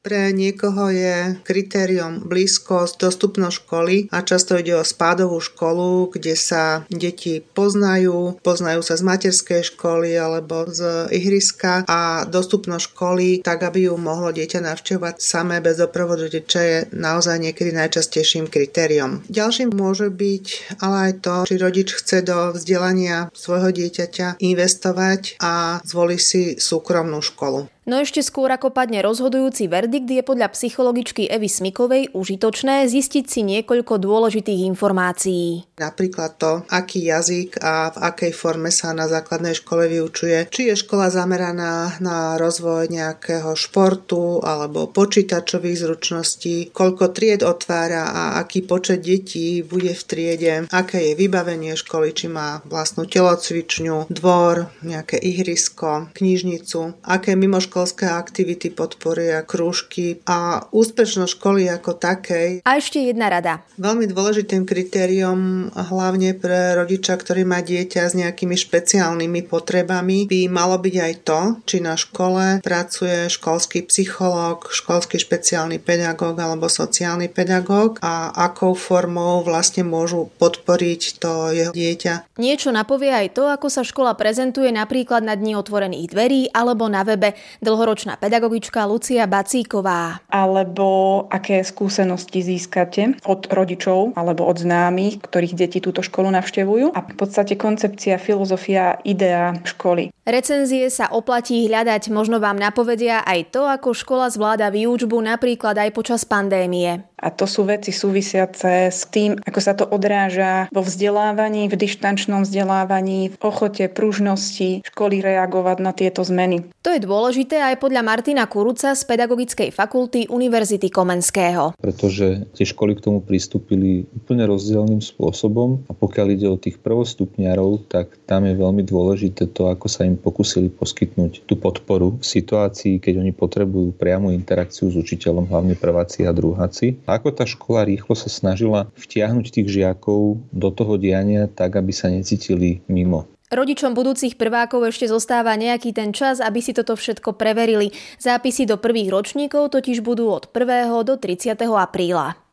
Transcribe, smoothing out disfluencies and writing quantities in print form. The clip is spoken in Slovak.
Pre niekoho je kritérium blízkosť, dostupnosť školy a často ide o spádovú školu, kde sa deti poznajú sa z materskej školy alebo z ihriska a dostupnosť školy, tak aby ju mohlo dieťa navštevovať samé bez doprovodu rodiča, je naozaj niekedy najčastejším kritériom. Ďalším môže byť ale aj to, či rodič chce do vzdelania svojho dieťaťa investovať a zvolí si súkromnú školu. No ešte skôr ako padne rozhodujúci verdikt, je podľa psychologičky Evy Smikovej užitočné zistiť si niekoľko dôležitých informácií. Napríklad to, aký jazyk a v akej forme sa na základnej škole vyučuje. Či je škola zameraná na rozvoj nejakého športu alebo počítačových zručností, koľko tried otvára a aký počet detí bude v triede, aké je vybavenie školy, či má vlastnú telocvičňu, dvor, nejaké ihrisko, knižnicu, aké mimoškolské aktivity podporia, krúžky a úspešnosť školy ako takej. A ešte jedna rada. Veľmi dôležitým kritériom hlavne pre rodiča, ktorý má dieťa s nejakými špeciálnymi potrebami, by malo byť aj to, či na škole pracuje školský psychológ, školský špeciálny pedagóg alebo sociálny pedagóg a akou formou vlastne môžu podporiť to jeho dieťa. Niečo napovie aj to, ako sa škola prezentuje napríklad na Dni otvorených dverí alebo na webe dlhoročná pedagogička Lucia Bacíková. Alebo aké skúsenosti získate od rodičov alebo od známych, ktorých deti túto školu navštevujú, a v podstate koncepcia, filozofia, idea školy. Recenzie sa oplatí hľadať, možno vám napovedia aj to, ako škola zvláda výučbu napríklad aj počas pandémie. A to sú veci súvisiace s tým, ako sa to odráža vo vzdelávaní, v dištančnom vzdelávaní, v ochote, pružnosti školy reagovať na tieto zmeny. To je dôležité aj podľa Martina Kuruca z Pedagogickej fakulty Univerzity Komenského. Pretože tie školy k tomu pristúpili úplne rozdielnym spôsobom a pokiaľ ide o tých prvostupňarov, tak tam je veľmi dôležité to, ako sa im pokúsili poskytnúť tú podporu v situácii, keď oni potrebujú priamu interakciu s učiteľom, hlavne prváci a druháci. A ako tá škola rýchlo sa snažila vtiahnuť tých žiakov do toho diania tak, aby sa necítili mimo. Rodičom budúcich prvákov ešte zostáva nejaký ten čas, aby si toto všetko preverili. Zápisy do prvých ročníkov totiž budú od 1. do 30. apríla.